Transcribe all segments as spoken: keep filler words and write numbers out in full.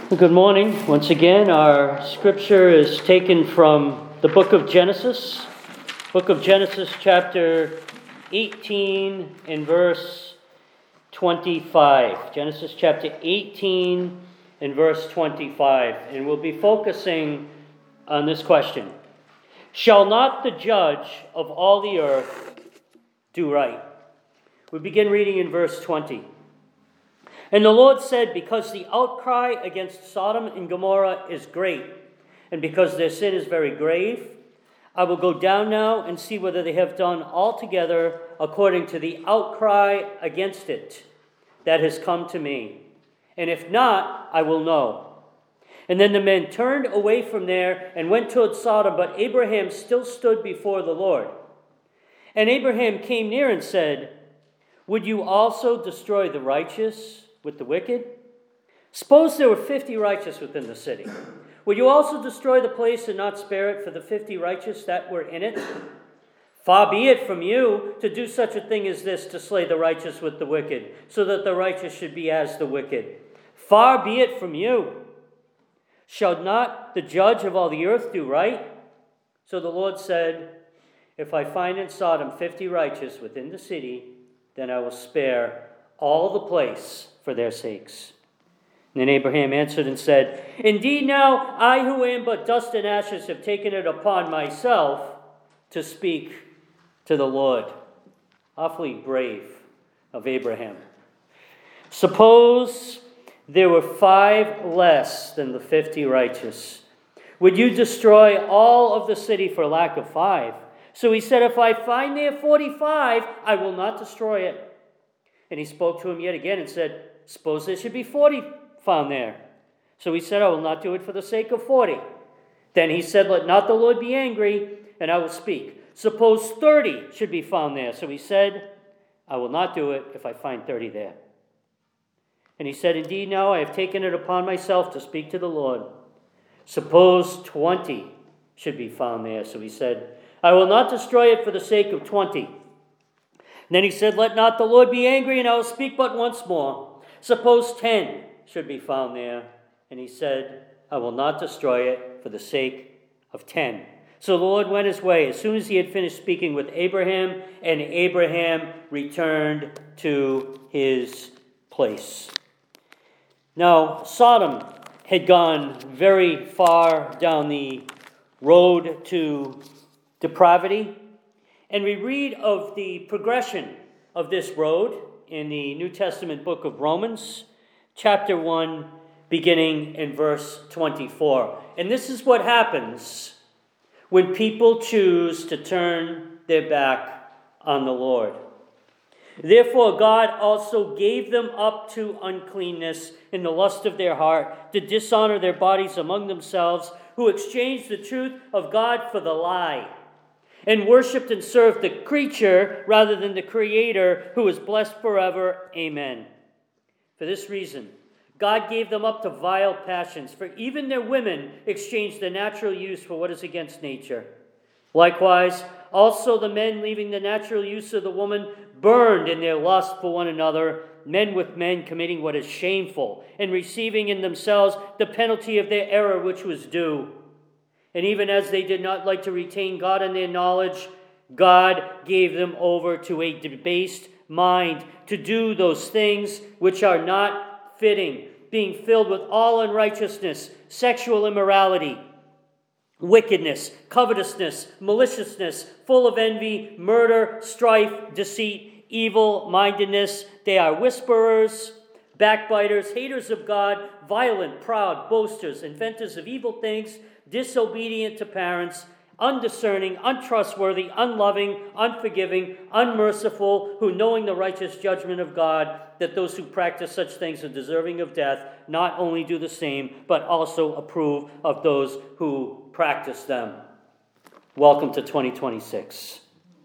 Good morning. Once again, our scripture is taken from the book of Genesis. Book of Genesis, chapter eighteen and verse twenty-five. Genesis chapter eighteen and verse twenty-five. And we'll be focusing on this question. Shall not the judge of all the earth do right? We begin reading in verse twenty. And the Lord said, because the outcry against Sodom and Gomorrah is great, and because their sin is very grave, I will go down now and see whether they have done altogether according to the outcry against it that has come to me. And if not, I will know. And then the men turned away from there and went toward Sodom, but Abraham still stood before the Lord. And Abraham came near and said, would you also destroy the righteous with the wicked? Suppose there were fifty righteous within the city. Would you also destroy the place and not spare it for the fifty righteous that were in it? Far be it from you to do such a thing as this, to slay the righteous with the wicked, so that the righteous should be as the wicked. Far be it from you. Shall not the judge of all the earth do right? So the Lord said, if I find in Sodom fifty righteous within the city, then I will spare all the place for their sakes. And then Abraham answered and said, indeed now I who am but dust and ashes have taken it upon myself to speak to the Lord. Awfully brave of Abraham. Suppose there were five less than the fifty righteous. Would you destroy all of the city for lack of five? So he said, if I find there forty-five, I will not destroy it. And he spoke to him yet again and said, suppose there should be forty found there. So he said, I will not do it for the sake of forty. Then he said, let not the Lord be angry, and I will speak. Suppose thirty should be found there. So he said, I will not do it if I find thirty there. And he said, indeed, now I have taken it upon myself to speak to the Lord. Suppose twenty should be found there. So he said, I will not destroy it for the sake of twenty. And then he said, let not the Lord be angry, and I will speak but once more. Suppose ten should be found there. And he said, I will not destroy it for the sake of ten. So the Lord went his way as soon as he had finished speaking with Abraham, and Abraham returned to his place. Now, Sodom had gone very far down the road to depravity. And we read of the progression of this road in the New Testament book of Romans, chapter one, beginning in verse twenty-four. And this is what happens when people choose to turn their back on the Lord. Therefore God also gave them up to uncleanness in the lust of their heart, to dishonor their bodies among themselves, who exchanged the truth of God for the lie, and worshipped and served the creature rather than the Creator, who is blessed forever. Amen. For this reason, God gave them up to vile passions, for even their women exchanged the natural use for what is against nature. Likewise, also the men, leaving the natural use of the woman, burned in their lust for one another, men with men committing what is shameful, and receiving in themselves the penalty of their error which was due. And even as they did not like to retain God in their knowledge, God gave them over to a debased mind to do those things which are not fitting, being filled with all unrighteousness, sexual immorality, wickedness, covetousness, maliciousness, full of envy, murder, strife, deceit, evil-mindedness. They are whisperers, backbiters, haters of God, violent, proud, boasters, inventors of evil things, disobedient to parents, undiscerning, untrustworthy, unloving, unforgiving, unmerciful, who knowing the righteous judgment of God, that those who practice such things are deserving of death, not only do the same, but also approve of those who practice them. Welcome to twenty twenty-six.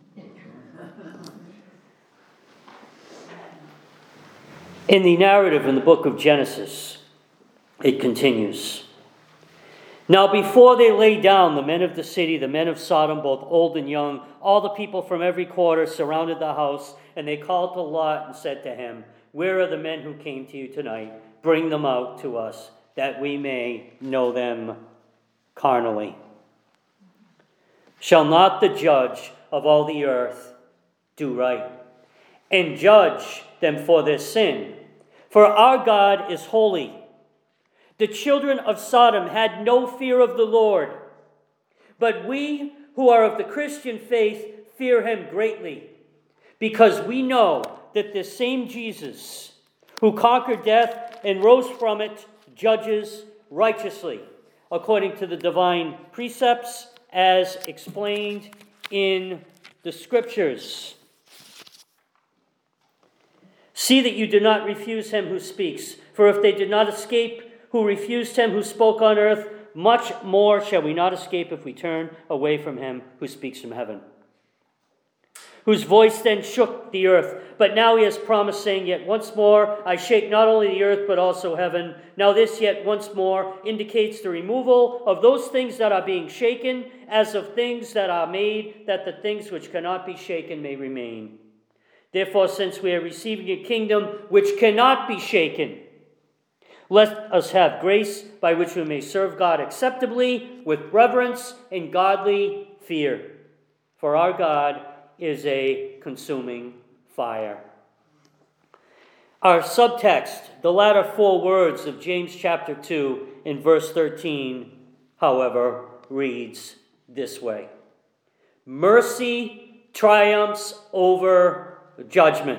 In the narrative in the book of Genesis, it continues. Now before they lay down, the men of the city, the men of Sodom, both old and young, all the people from every quarter surrounded the house, and they called to Lot and said to him, where are the men who came to you tonight? Bring them out to us, that we may know them carnally. Shall not the judge of all the earth do right, and judge them for their sin? For our God is holy. The children of Sodom had no fear of the Lord, but we who are of the Christian faith fear him greatly, because we know that this same Jesus, who conquered death and rose from it, judges righteously, according to the divine precepts as explained in the Scriptures. See that you do not refuse him who speaks, for if they did not escape who refused him who spoke on earth, much more shall we not escape if we turn away from him who speaks from heaven. Whose voice then shook the earth, but now he has promised, saying, Yet once more I shake not only the earth, but also heaven. Now this yet once more indicates the removal of those things that are being shaken, as of things that are made, that the things which cannot be shaken may remain. Therefore, since we are receiving a kingdom which cannot be shaken, let us have grace by which we may serve God acceptably, with reverence and godly fear. For our God is a consuming fire. Our subtext, the latter four words of James chapter two in verse thirteen, however, reads this way: Mercy triumphs over judgment.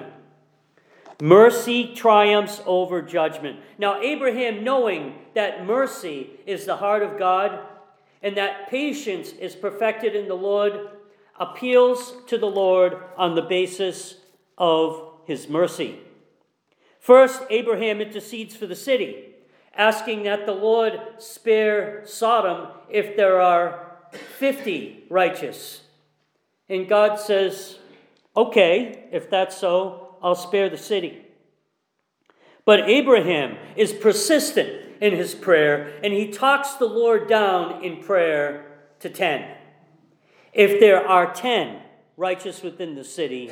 Mercy triumphs over judgment. Now, Abraham, knowing that mercy is the heart of God and that patience is perfected in the Lord, appeals to the Lord on the basis of his mercy. First, Abraham intercedes for the city, asking that the Lord spare Sodom if there are fifty righteous. And God says, okay, if that's so, I'll spare the city. But Abraham is persistent in his prayer, and he talks the Lord down in prayer to ten. If there are ten righteous within the city,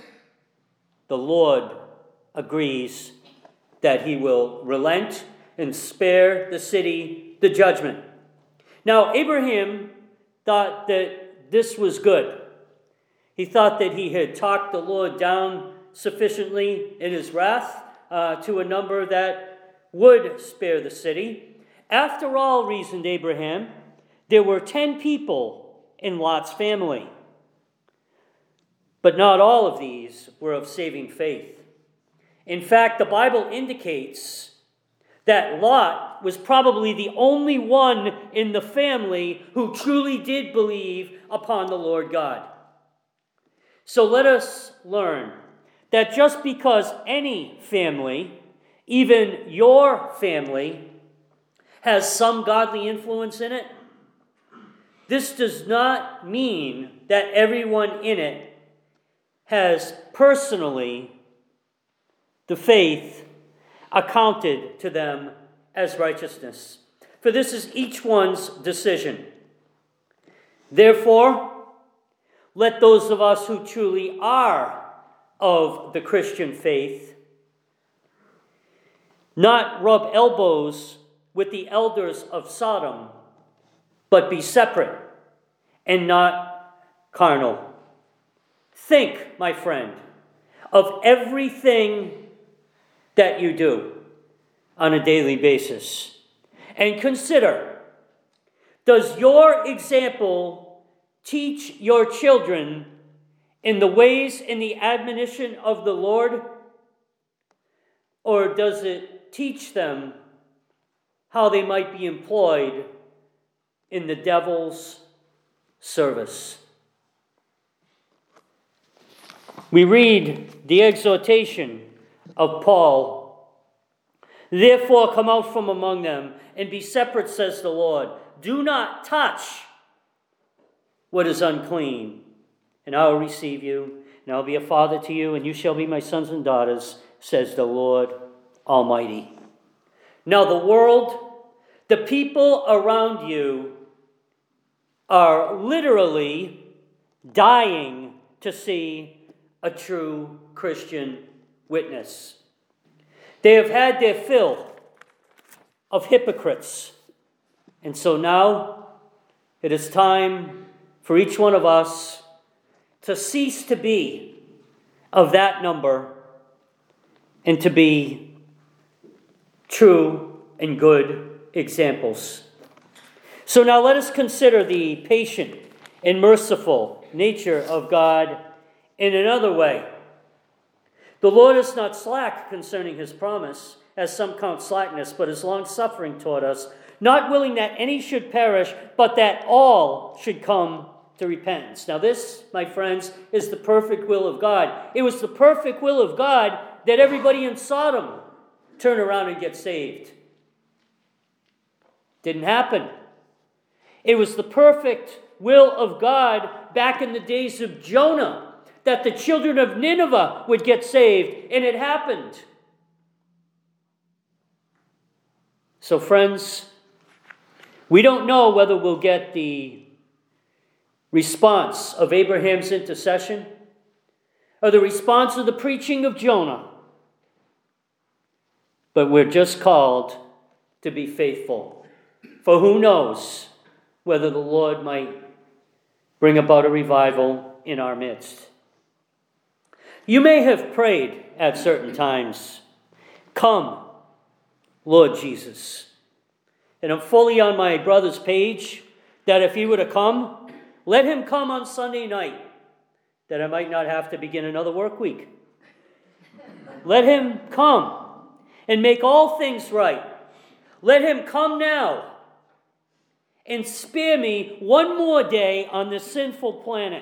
the Lord agrees that he will relent and spare the city the judgment. Now, Abraham thought that this was good. He thought that he had talked the Lord down sufficiently in his wrath uh, to a number that would spare the city. After all, reasoned Abraham, there were ten people in Lot's family. But not all of these were of saving faith. In fact, the Bible indicates that Lot was probably the only one in the family who truly did believe upon the Lord God. So let us learn that just because any family, even your family, has some godly influence in it, this does not mean that everyone in it has personally the faith accounted to them as righteousness. For this is each one's decision. Therefore, let those of us who truly are of the Christian faith not rub elbows with the elders of Sodom, but be separate and not carnal. Think, my friend, of everything that you do on a daily basis, and consider, does your example teach your children in the ways and the admonition of the Lord? Or does it teach them how they might be employed in the devil's service? We read the exhortation of Paul. Therefore come out from among them and be separate, says the Lord. Do not touch what is unclean, and I will receive you, and I will be a father to you, and you shall be my sons and daughters, says the Lord Almighty. Now the world, the people around you, are literally dying to see a true Christian witness. They have had their fill of hypocrites. And so now it is time for each one of us to cease to be of that number and to be true and good examples. So now let us consider the patient and merciful nature of God in another way. The Lord is not slack concerning his promise, as some count slackness, but is long-suffering toward us, not willing that any should perish, but that all should come to repentance. Now this, my friends, is the perfect will of God. It was the perfect will of God that everybody in Sodom turn around and get saved. Didn't happen. It was the perfect will of God back in the days of Jonah that the children of Nineveh would get saved, and it happened. So friends, we don't know whether we'll get the response of Abraham's intercession or the response of the preaching of Jonah. But we're just called to be faithful. For who knows whether the Lord might bring about a revival in our midst. You may have prayed at certain times, "Come, Lord Jesus." And I'm fully on my brother's page that if he were to come, let him come on Sunday night, that I might not have to begin another work week. Let him come and make all things right. Let him come now and spare me one more day on this sinful planet.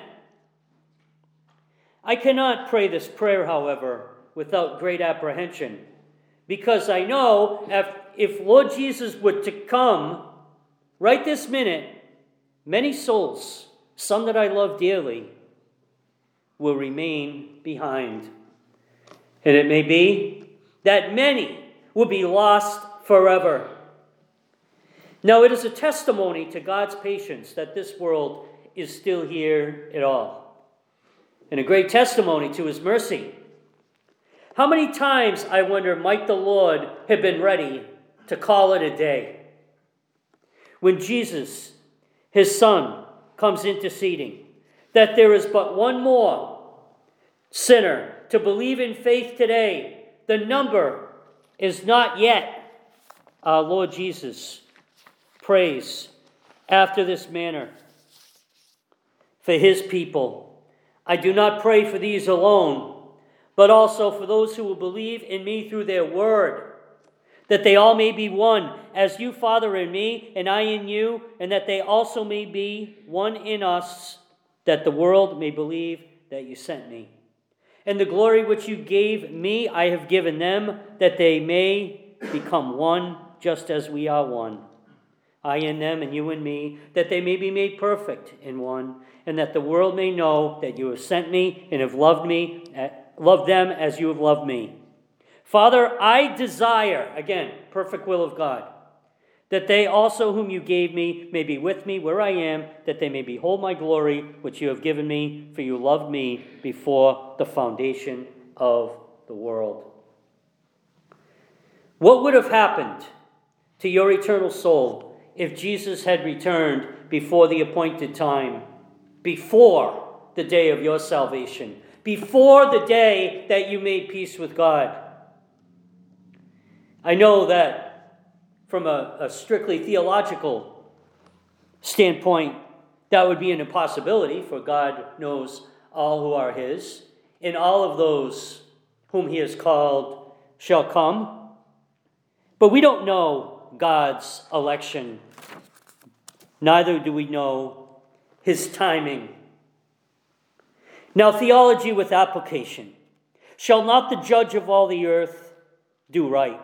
I cannot pray this prayer, however, without great apprehension, because I know if, if Lord Jesus were to come right this minute, many souls, some that I love dearly, will remain behind. And it may be that many will be lost forever. Now, it is a testimony to God's patience that this world is still here at all, and a great testimony to his mercy. How many times, I wonder, might the Lord have been ready to call it a day? When Jesus, his Son, comes interceding, that there is but one more sinner to believe in faith today. The number is not yet our Lord Jesus prays after this manner for his people. I do not pray for these alone, but also for those who will believe in me through their word, that they all may be one, as you, Father, in me, and I in you, and that they also may be one in us, that the world may believe that you sent me. And the glory which you gave me, I have given them, that they may become one, just as we are one. I in them, and you in me, that they may be made perfect in one, and that the world may know that you have sent me and have loved me, loved them as you have loved me. Father, I desire, again, perfect will of God, that they also whom you gave me may be with me where I am, that they may behold my glory, which you have given me, for you loved me before the foundation of the world. What would have happened to your eternal soul if Jesus had returned before the appointed time, before the day of your salvation, before the day that you made peace with God? I know that from a, a strictly theological standpoint, that would be an impossibility, for God knows all who are his, and all of those whom he has called shall come. But we don't know God's election, neither do we know his timing. Now, theology with application. Shall not the judge of all the earth do right?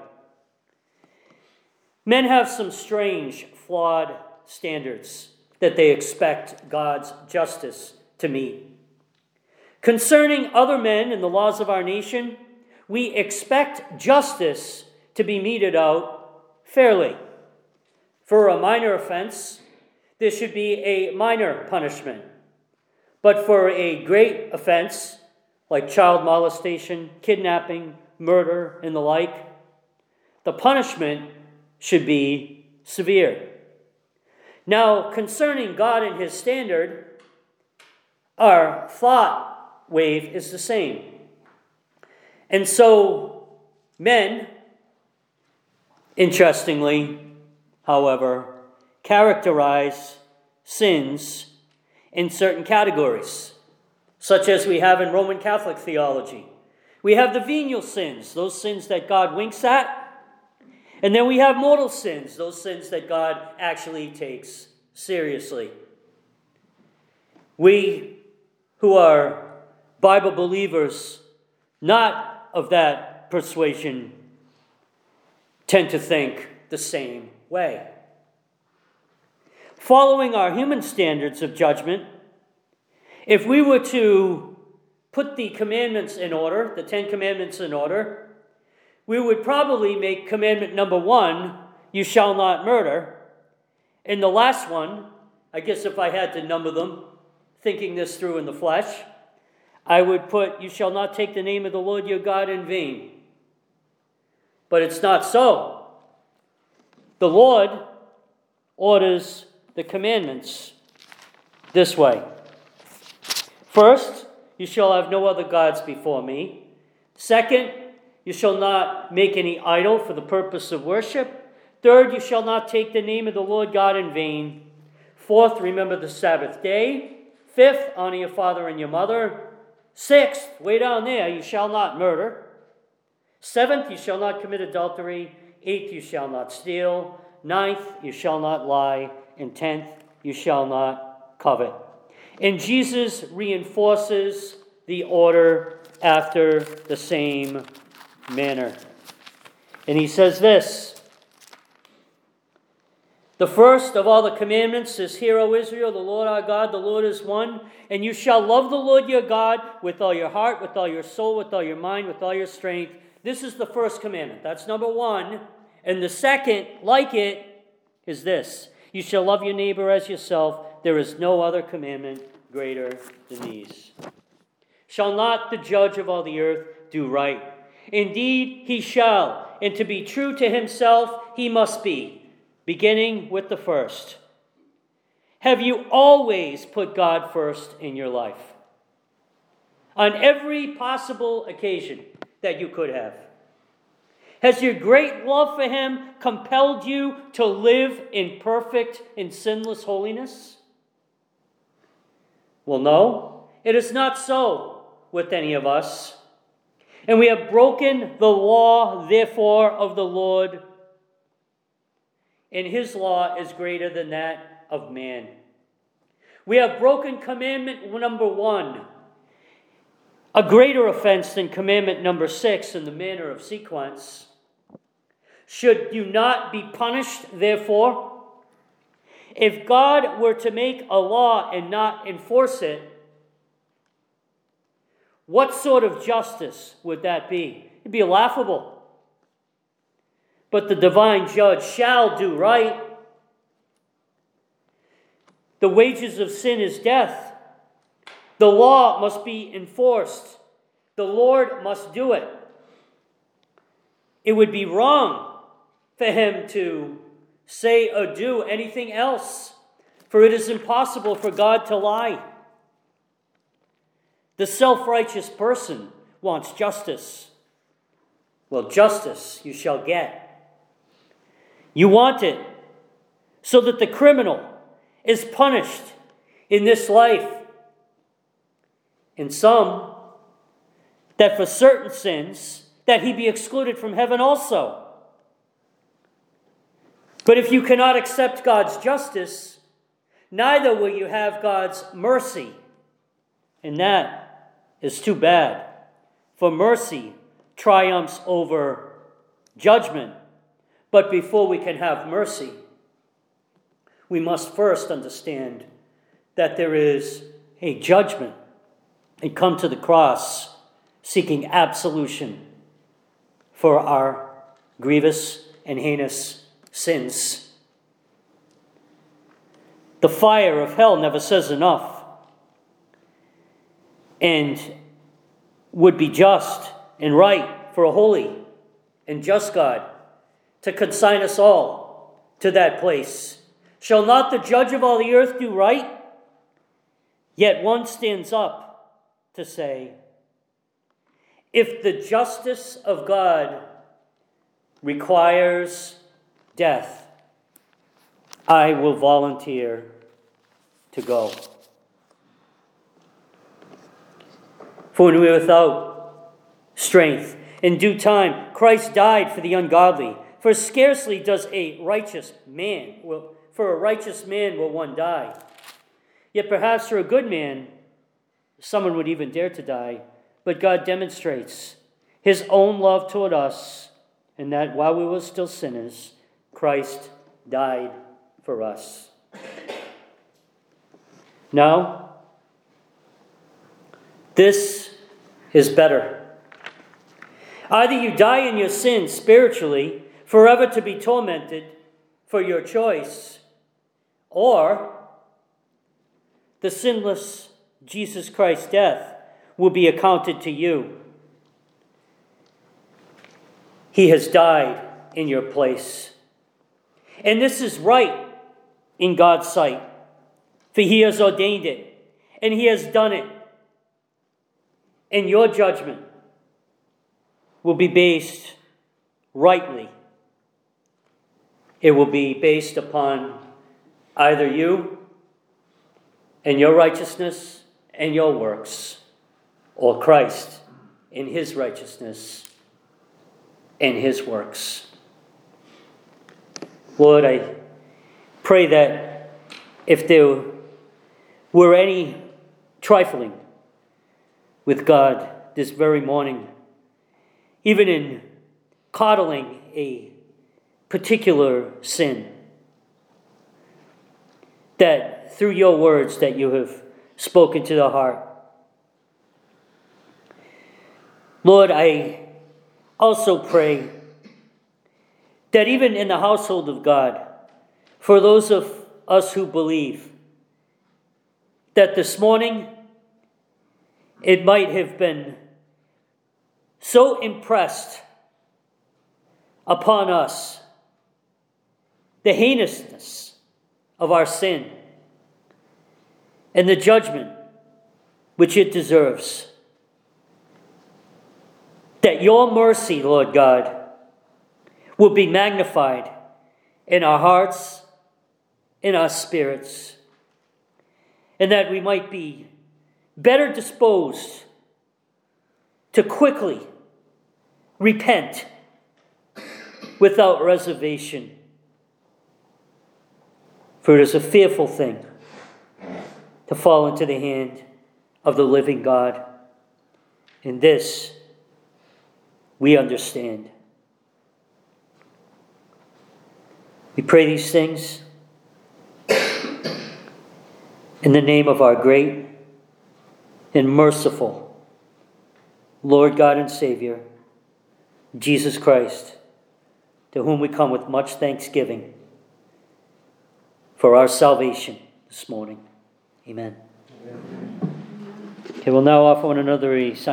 Men have some strange, flawed standards that they expect God's justice to meet. Concerning other men and the laws of our nation, we expect justice to be meted out fairly. For a minor offense, there should be a minor punishment. But for a great offense, like child molestation, kidnapping, murder, and the like, the punishment should be severe. Now, concerning God and his standard, our thought wave is the same. And so, men, interestingly, however, characterize sins in certain categories, such as we have in Roman Catholic theology. We have the venial sins, those sins that God winks at. And then we have mortal sins, those sins that God actually takes seriously. We who are Bible believers, not of that persuasion, tend to think the same way. Following our human standards of judgment, if we were to put the commandments in order, the Ten Commandments in order, we would probably make commandment number one, you shall not murder. And the last one, I guess if I had to number them, thinking this through in the flesh, I would put, you shall not take the name of the Lord your God in vain. But it's not so. The Lord orders the commandments this way. First, you shall have no other gods before me. Second, you shall not make any idol for the purpose of worship. Third, you shall not take the name of the Lord God in vain. Fourth, remember the Sabbath day. Fifth, honor your father and your mother. Sixth, way down there, you shall not murder. Seventh, you shall not commit adultery. Eighth, you shall not steal. Ninth, you shall not lie. And tenth, you shall not covet. And Jesus reinforces the order after the same manner. And he says this, the first of all the commandments is, Hear, O Israel, the Lord our God, the Lord is one, and you shall love the Lord your God with all your heart, with all your soul, with all your mind, with all your strength. This is the first commandment. That's number one. And the second, like it, is this. You shall love your neighbor as yourself. There is no other commandment greater than these. Shall not the judge of all the earth do right? Indeed, he shall, and to be true to himself, he must be, beginning with the first. Have you always put God first in your life? On every possible occasion that you could have. Has your great love for him compelled you to live in perfect and sinless holiness? Well, no, it is not so with any of us. And we have broken the law, therefore, of the Lord. And his law is greater than that of man. We have broken commandment number one, a greater offense than commandment number six in the manner of sequence. Should you not be punished, therefore? If God were to make a law and not enforce it, what sort of justice would that be? It'd be laughable. But the divine judge shall do right. The wages of sin is death. The law must be enforced. The Lord must do it. It would be wrong for him to say or do anything else, for it is impossible for God to lie. The self-righteous person wants justice. Well, justice you shall get. You want it so that the criminal is punished in this life. And some, that for certain sins, that he be excluded from heaven also. But if you cannot accept God's justice, neither will you have God's mercy. And that is too bad. For mercy triumphs over judgment. But before we can have mercy, we must first understand that there is a judgment and come to the cross seeking absolution for our grievous and heinous sins. The fire of hell never says enough and would be just and right for a holy and just God to consign us all to that place. Shall not the judge of all the earth do right? Yet one stands up to say, if the justice of God requires death, I will volunteer to go. For when we are without strength, in due time, Christ died for the ungodly. For scarcely does a righteous man, will, for a righteous man will one die. Yet perhaps for a good man, someone would even dare to die. But God demonstrates his own love toward us, in that while we were still sinners, Christ died for us. Now, this is better. Either you die in your sins spiritually, forever to be tormented for your choice, or the sinless Jesus Christ's death will be accounted to you. He has died in your place. And this is right in God's sight, for he has ordained it, and he has done it. And your judgment will be based rightly. It will be based upon either you and your righteousness and your works, or Christ in his righteousness and his works. Lord, I pray that if there were any trifling with God this very morning, even in coddling a particular sin, that through your words that you have spoken to the heart, Lord, I also pray that even in the household of God, for those of us who believe, that this morning it might have been so impressed upon us the heinousness of our sin and the judgment which it deserves, that your mercy, Lord God, will be magnified in our hearts, in our spirits, and that we might be better disposed to quickly repent without reservation. For it is a fearful thing to fall into the hand of the living God. In this, we understand. We pray these things in the name of our great and merciful Lord God and Savior, Jesus Christ, to whom we come with much thanksgiving for our salvation this morning. Amen. Amen. Okay, we'll now offer one another a sign.